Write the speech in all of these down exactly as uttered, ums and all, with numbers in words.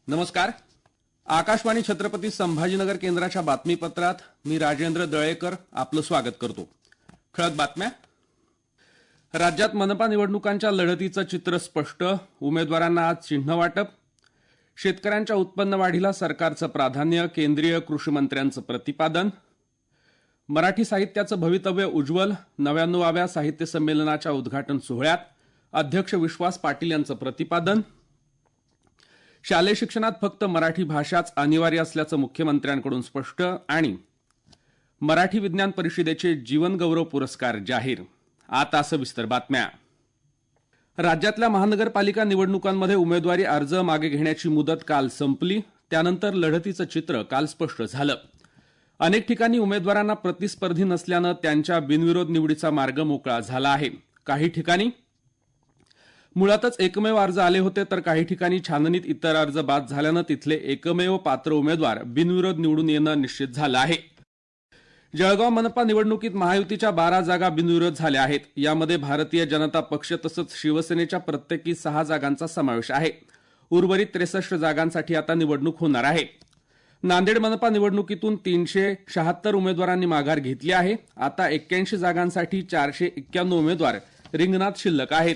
नमस्कार. आकाशवाणी छत्रपती संभाजीनगर केंद्राच्या बातमीपत्रात मी राजेंद्र दळेकर आपलं स्वागत करतो. ठळक बातम्या. राज्यात मनपा निवडणुकांच्या लढतीचं चित्र स्पष्ट. उमेदवारांना आज चिन्ह वाटप. शेतकऱ्यांच्या उत्पन्न वाढीला सरकारचं प्राधान्य. केंद्रीय कृषी मंत्र्यांचं प्रतिपादन. मराठी साहित्याचं भवितव्य उज्ज्वल. नव्याण्णवाव्या साहित्य संमेलनाच्या उद्घाटन सोहळ्यात अध्यक्ष विश्वास पाटील यांचं प्रतिपादन. शालेय शिक्षणात फक्त मराठी भाषाच अनिवार्य असल्याचं मुख्यमंत्र्यांकडून स्पष्ट. आणि मराठी विज्ञान परिषदेचे जीवन गौरव पुरस्कार जाहीर. आता सविस्तर बातम्या. राज्यातल्या महानगरपालिका निवडणुकांमध्ये उमेदवारी अर्ज मागे घेण्याची मुदत काल संपली. त्यानंतर लढतीचं चित्र काल स्पष्ट झालं. अनेक ठिकाणी उमेदवारांना प्रतिस्पर्धी नसल्यानं त्यांच्या बिनविरोध निवडीचा मार्ग मोकळा झाला आहे. काही ठिकाणी मुळातच एकमेव अर्ज आले होते, तर काही ठिकाणी छाननीत इतर अर्ज बाद झाल्यानं तिथले एकमेव पात्र उमेदवार बिनविरोध निवडून येणं निश्चित झालं आहे. जळगाव मनपा निवडणुकीत महायुतीच्या बारा जागा बिनविरोध झाल्या आहेत. यामध्ये भारतीय जनता पक्ष तसंच शिवसेनेच्या प्रत्येकी सहा जागांचा समावेश आहे. उर्वरित त्रेसष्ट जागांसाठी आता निवडणूक होणार आहे. नांदेड मनपा निवडणुकीतून तीनशे शहात्तर उमेदवारांनी माघार घेतली आहे. आता एक्क्याऐंशी जागांसाठी चारशे एक्क्याण्णव उमेदवार रिंगणात शिल्लक आहेत.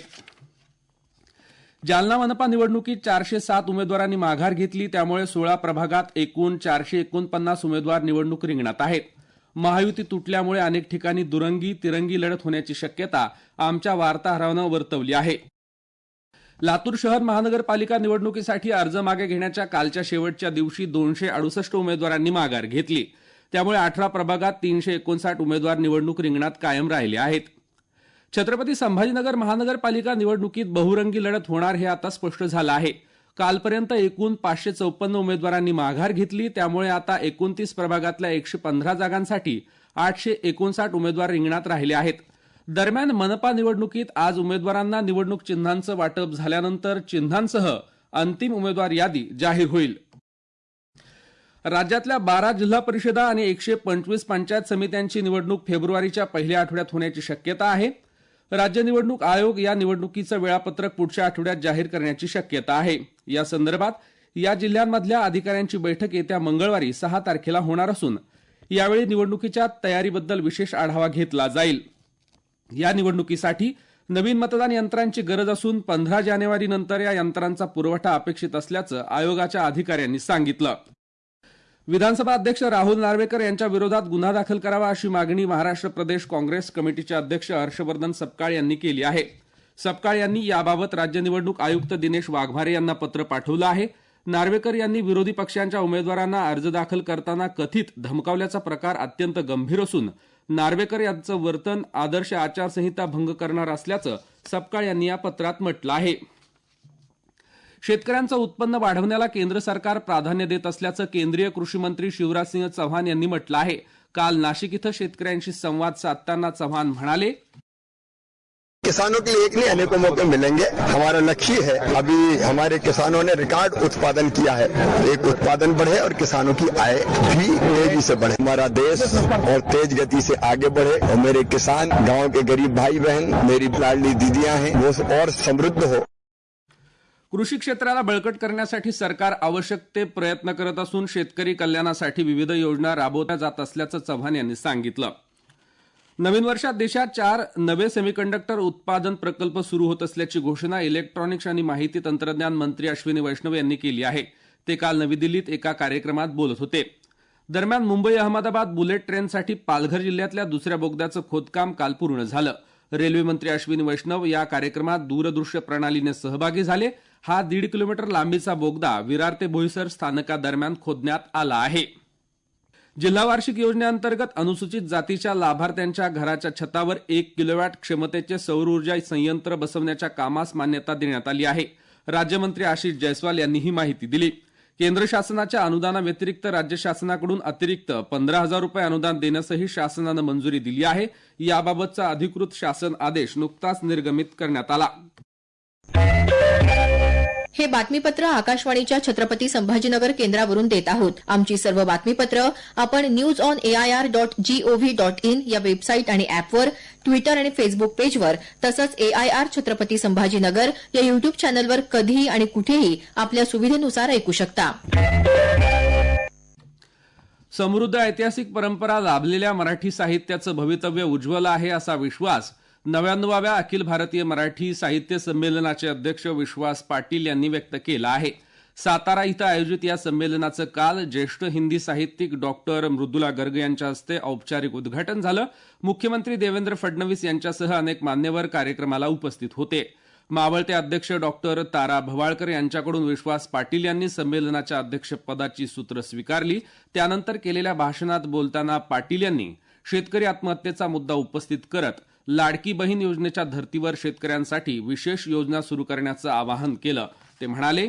जालना मनपा निवडणुकीत चारशे सात उमेदवारांनी माघार घेतली. त्यामुळे सोळा प्रभागात एकूण चारशे एकोणपन्नास उमेदवार निवडणूक रिंगणात आहेत. महायुती तुटल्यामुळे अनेक ठिकाणी दुरंगी तिरंगी लढत होण्याची शक्यता आमच्या वार्ताहरानं वर्तवली आहे. लातूर शहर महानगरपालिका निवडणुकीसाठी अर्ज मागे घेण्याच्या कालच्या शेवटच्या दिवशी दोनशे अडुसष्ट उमेदवारांनी माघार घेतली. त्यामुळे अठरा प्रभागात तीनशे एकोणसाठ उमेदवार निवडणूक रिंगणात कायम राहिले आहेत. छत्रपती संभाजीनगर महानगरपालिका निवडणुकीत बहुरंगी लढत होणार हे आता स्पष्ट झालं आहे. कालपर्यंत एकूण पाचशे चौपन्न उमेदवारांनी माघार घेतली. त्यामुळे आता एकोणतीस प्रभागातल्या एकशे पंधरा जागांसाठी आठशे एकोणसाठ उमेदवार रिंगणात राहिले आहेत. दरम्यान मनपा निवडणुकीत आज उमेदवारांना निवडणूक चिन्हांचं वाटप झाल्यानंतर चिन्हांसह अंतिम उमेदवार यादी जाहीर होईल. राज्यातल्या बारा जिल्हा परिषदा आणि एकशे पंचवीस पंचायत समित्यांची निवडणूक फेब्रुवारीच्या पहिल्या आठवड्यात होण्याची शक्यता आहे. राज्य निवडणूक आयोग या निवडणुकीचं वेळापत्रक पुढच्या आठवड्यात जाहीर करण्याची शक्यता आहे. या संदर्भात या जिल्ह्यांमधल्या अधिकाऱ्यांची बैठक येत्या मंगळवारी सहा तारखेला होणार असून यावेळी निवडणुकीच्या तयारीबद्दल विशेष आढावा घेतला जाईल. या निवडणुकीसाठी नवीन मतदान यंत्रांची गरज असून पंधरा जानेवारी नंतर या यंत्रांचा पुरवठा अपेक्षित असल्याचं आयोगाच्या अधिकाऱ्यांनी सांगितलं. विधानसभा अध्यक्ष राहुल नार्वेकर यांच्या विरोधात गुन्हा दाखल करावा अशी मागणी महाराष्ट्र प्रदेश काँग्रेस कमिटीचे अध्यक्ष हर्षवर्धन सपकाळ यांनी केली आहे. सपकाळ यांनी याबाबत राज्य निवडणूक आयुक्त दिनेश वाघमारे यांना पत्र पाठवलं आहे. नार्वेकर यांनी विरोधी पक्षांच्या उमेदवारांना अर्ज दाखल करताना कथित धमकावल्याचा प्रकार अत्यंत गंभीर असून नार्वेकर यांचं वर्तन आदर्श आचारसंहिता भंग करणार असल्याचं सपकाळ यांनी या पत्रात म्हटलं आहे. शेतकऱ्यांचं उत्पन्न वाढवण्याला केंद्र सरकार प्राधान्य देत असल्याचं केंद्रीय कृषी मंत्री शिवराज सिंह चौहान यांनी म्हटलं आहे. काल नाशिक इथं शेतकऱ्यांशी संवाद साधताना चौहान म्हणाले, किसानों के लिए एक नहीं अनेकों मौके मिलेंगे. हमारा लक्ष्य है, अभी हमारे किसानों ने रिकॉर्ड उत्पादन किया है. एक उत्पादन बढ़े और किसानों की आय भी तेजी से बढ़े. हमारा देश और तेज गति से आगे बढ़े और मेरे किसान, गांव के गरीब भाई बहन, मेरी लाडली दीदियां हैं, वो और समृद्ध हो. कृषी क्षेत्राला बळकट करण्यासाठी सरकार आवश्यक ते प्रयत्न करत असून शेतकरी कल्याणासाठी विविध योजना राबवल्या जात असल्याचं चव्हाण यांनी सांगितलं. नवीन वर्षात देशात चार नवे सेमीकंडक्टर उत्पादन प्रकल्प सुरू होत असल्याची घोषणा इलेक्ट्रॉनिक्स आणि माहिती तंत्रज्ञान मंत्री अश्विनी वैष्णव यांनी केली आहे. ते काल नवी दिल्लीत एका कार्यक्रमात बोलत होते. दरम्यान मुंबई अहमदाबाद बुलेट ट्रेनसाठी पालघर जिल्ह्यातल्या दुसऱ्या बोगद्याचं खोदकाम काल पूर्ण झालं. रेल्वे मंत्री अश्विनी वैष्णव या कार्यक्रमात दूरदृश्य प्रणालीने सहभागी झाले. हा दीड किलोमीटर लांबीचा बोगदा विरार ते बोईसर स्थानकादरम्यान खोदण्यात आला आहे. जिल्हा वार्षिक योजनेअंतर्गत अनुसूचित जातीच्या लाभार्थ्यांच्या घराच्या छतावर एक किलोवॅट क्षमतेचे सौर ऊर्जा संयंत्र बसवण्याच्या कामास मान्यता देण्यात आली आहे. राज्यमंत्री आशिष जयस्वाल यांनी ही माहिती दिली. केंद्र शासनाच्या अनुदानाव्यतिरिक्त राज्य शासनाकडून अतिरिक्त पंधरा हजार रुपये अनुदान देण्यासही शासनानं मंजुरी दिली आहे. याबाबतचा अधिकृत शासन आदेश नुकताच निर्गमित करण्यात आला. हे बातमीपत्र आकाशवाणीच्या छत्रपती संभाजीनगर केंद्रावरून देत आहोत. आमची सर्व बातमीपत्र आपण news on AIR dot G O V dot in या वेबसाईट आणि अॅपवर, ट्विटर आणि फेसबुक पेजवर तसंच एआयआर छत्रपती संभाजीनगर या युट्यूब चॅनलवर कधीही आणि कुठेही आपल्या सुविधेनुसार ऐकू शकता. समृद्ध ऐतिहासिक परंपरा लाभलेल्या मराठी साहित्याचं भवितव्य उज्ज्वल आहे असा विश्वास नव्याण्णवाव्या अखिल भारतीय मराठी साहित्य संमेलनाचे अध्यक्ष विश्वास पाटील यांनी व्यक्त केला आहे. सातारा इथं आयोजित या संमेलनाचं काल ज्येष्ठ हिंदी साहित्यिक डॉक्टर मृदुला गर्ग यांच्या हस्ते औपचारिक उद्घाटन झालं. मुख्यमंत्री देवेंद्र फडणवीस यांच्यासह अनेक मान्यवर कार्यक्रमाला उपस्थित होते. मावळते अध्यक्ष डॉक्टर तारा भवाळकर यांच्याकडून विश्वास पाटील यांनी संमेलनाच्या अध्यक्षपदाची सूत्र स्वीकारली. त्यानंतर केलेल्या भाषणात बोलताना पाटील यांनी शेतकरी आत्महत्येचा मुद्दा उपस्थित करत लाडकी बहीण योजनेच्या धर्तीवर शेतकऱ्यांसाठी विशेष योजना सुरू करण्याचं आवाहन केलं. ते म्हणाले,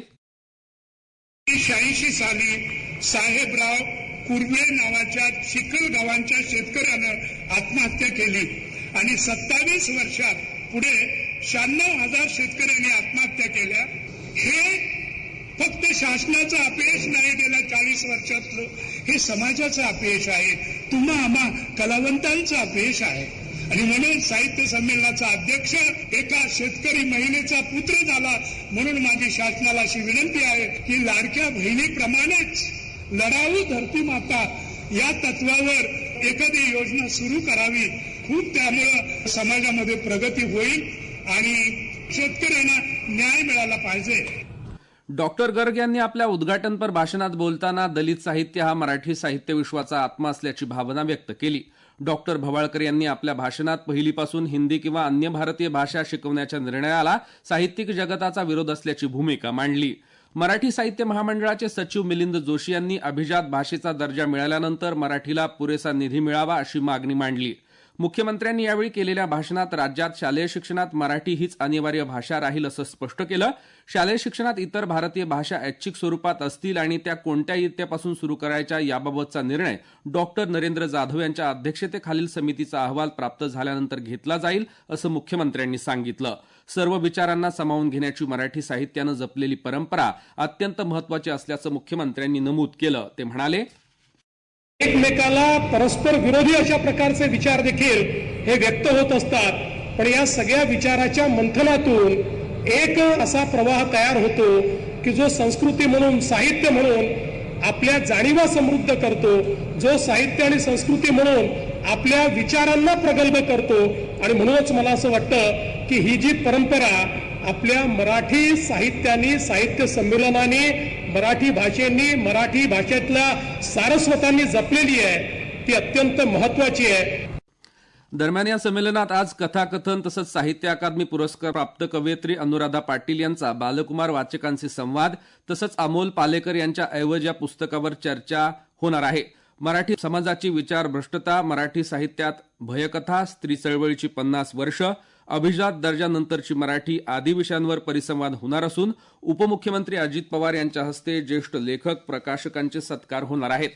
शहाऐंशी साली साहेबराव कुर्वे नावाच्या चिखल गावांच्या शेतकऱ्यानं आत्महत्या केली आणि सत्तावीस वर्षात पुढे शहाण्णव हजार शेतकऱ्यांनी आत्महत्या केल्या. हे फक्त शासनाचं अपयश नाही, गेल्या चाळीस वर्षातलं हे समाजाचं अपयश आहे, तुम्हा आम्हा कलावंतांचं अपयश आहे. आणि म्हणून साहित्य संमेलनाचा अध्यक्ष एका शेतकरी महिलेचा पुत्र झाला म्हणून माझी शासनाला अशी विनंती आहे की लाडक्या बहिणीप्रमाणेच लढाऊ धरती माता या तत्वावर एखादी योजना सुरू करावी. खूप त्यामुळं समाजामध्ये प्रगती होईल आणि शेतकऱ्यांना न्याय मिळाला पाहिजे. डॉक्टर गर्ग यांनी आपल्या उद्घाटनपर भाषणात बोलताना दलित साहित्य हा मराठी साहित्य विश्वाचा आत्मा असल्याची भावना व्यक्त केली. डॉक्टर भवाळकर यांनी आपल्या भाषणात पहिलीपासून हिंदी किंवा अन्य भारतीय भाषा शिकवण्याच्या निर्णयाला साहित्यिक जगताचा विरोध असल्याची भूमिका मांडली. मराठी साहित्य महामंडळाचे सचिव मिलिंद जोशी यांनी अभिजात भाषेचा दर्जा मिळाल्यानंतर मराठीला पुरेसा निधी मिळावा अशी मागणी मांडली. मुख्यमंत्र्यांनी यावेळी केलेल्या भाषणात राज्यात शालेय शिक्षणात मराठी हीच अनिवार्य भाषा राहील असं स्पष्ट केलं. शालेय शिक्षणात इतर भारतीय भाषा ऐच्छिक स्वरूपात असतील आणि त्या कोणत्या इयत्तेपासून सुरू करायच्या याबाबतचा निर्णय डॉक्टर नरेंद्र जाधव यांच्या अध्यक्षतेखालील समितीचा अहवाल प्राप्त झाल्यानंतर घेतला जाईल असं मुख्यमंत्र्यांनी सांगितलं. सर्व विचारांना सामावून घेण्याची मराठी साहित्यानं जपलेली परंपरा अत्यंत महत्वाची असल्याचं मुख्यमंत्र्यांनी नमूद केलं. ते म्हणाले, एकमेकाला परस्पर विरोधी अशा प्रकारचे विचार देखील हे व्यक्त होत असतात, पण या सगळ्या विचाराच्या मंथनातून एक असा प्रवाह तयार होतो की जो संस्कृती म्हणून, साहित्य म्हणून आपल्या जाणीवा समृद्ध करतो, जो साहित्य आणि संस्कृती म्हणून आपल्या विचारांना प्रगल्भ करतो. आणि म्हणूनच मला असं वाटतं की ही जी परंपरा आपल्या मराठी साहित्यानी, साहित्य संमेलनाने, मराठी भाषेंनी, मराठी भाषेतल्या सारस्वतांनी जपलेली आहे ती अत्यंत महत्वाची आहे. दरम्यान या संमेलनात आज कथाकथन तसंच साहित्य अकादमी पुरस्कार प्राप्त कवयित्री अनुराधा पाटील यांचा बालकुमार वाचकांशी संवाद तसंच अमोल पालेकर यांच्या ऐवज या पुस्तकावर चर्चा होणार आहे. मराठी समाजाची विचार भ्रष्टता, मराठी साहित्यात भयकथा, स्त्री चळवळीची पन्नास वर्ष, अभिजात दर्जानंतरची मराठी आदी विषयांवर परिसंवाद होणार असून उपमुख्यमंत्री अजित पवार यांच्या हस्ते ज्येष्ठ लेखक, प्रकाशकांचे सत्कार होणार आहेत.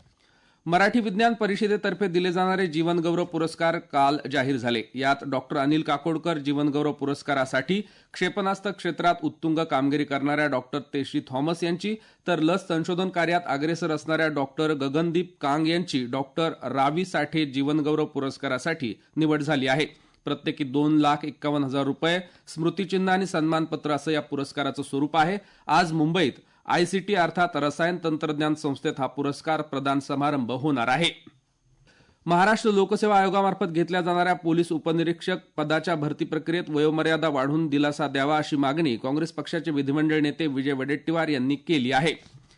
मराठी विज्ञान परिषदेतर्फे दिले जाणारे जीवनगौरव पुरस्कार काल जाहीर झाले. यात डॉक्टर अनिल काकोडकर जीवनगौरव पुरस्कारासाठी क्षेपणास्त्र क्षेत्रात उत्तुंग कामगिरी करणाऱ्या डॉक्टर तेशी थॉमस यांची, तर लस संशोधन कार्यात अग्रेसर असणाऱ्या डॉक्टर गगनदीप कांग यांची डॉक्टर रावी साठे जीवनगौरव पुरस्कारासाठी निवड झाली आहे. प्रत्येकी दोन लाख एक्कावन्न हजार रुपये, स्मृतिचिन्ह आणि सन्मानपत्र असं या पुरस्काराचं स्वरूप आहे. आज मुंबईत आयसीटी अर्थात रसायन तंत्रज्ञान संस्थेत हा पुरस्कार प्रदान समारंभ होणार आहे. महाराष्ट्र लोकसेवा आयोगामार्फत घेतल्या जाणाऱ्या पोलीस उपनिरीक्षक पदाच्या भरती प्रक्रियेत वयोमर्यादा वाढवून दिलासा द्यावा अशी मागणी काँग्रेस पक्षाचे विधिमंडळ नेते विजय वडेट्टीवार यांनी केली आहे.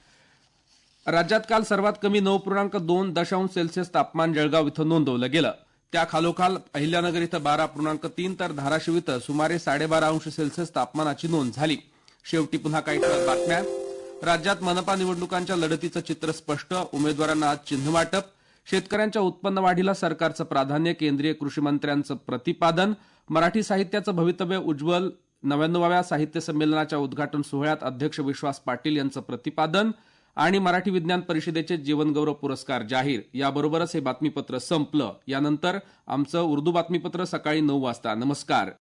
राज्यात काल सर्वात कमी नऊ पूर्णांक दोन दशांश सेल्सिअस तापमान जळगाव इथं नोंदवलं गेलं. त्या खालोखाल अहिल्यानगर इथं बारा पूर्णांक तीन तर धाराशिव इथं सुमारे साडेबारा अंश सेल्सिअस तापमानाची नोंद झाली. शेवटी पुन्हा काही ठळक बातम्या. राज्यात मनपा निवडणुकांच्या लढतीचं चित्र स्पष्ट, उमेदवारांना आज चिन्ह वाटप, शेतकऱ्यांच्या उत्पन्न वाढीला सरकारचं प्राधान्य, केंद्रीय कृषी मंत्र्यांचं प्रतिपादन, मराठी साहित्याचं भवितव्य उज्ज्वल, नव्याण्णवाव्या साहित्य संमेलनाच्या उद्घाटन सोहळ्यात अध्यक्ष विश्वास पाटील यांचं प्रतिपादन आणि मराठी विज्ञान परिषदेचे जीवनगौरव पुरस्कार जाहीर. याबरोबरच हे बातमीपत्र संपलं. यानंतर आमचं उर्दू बातमीपत्र सकाळी नऊ वाजता. नमस्कार.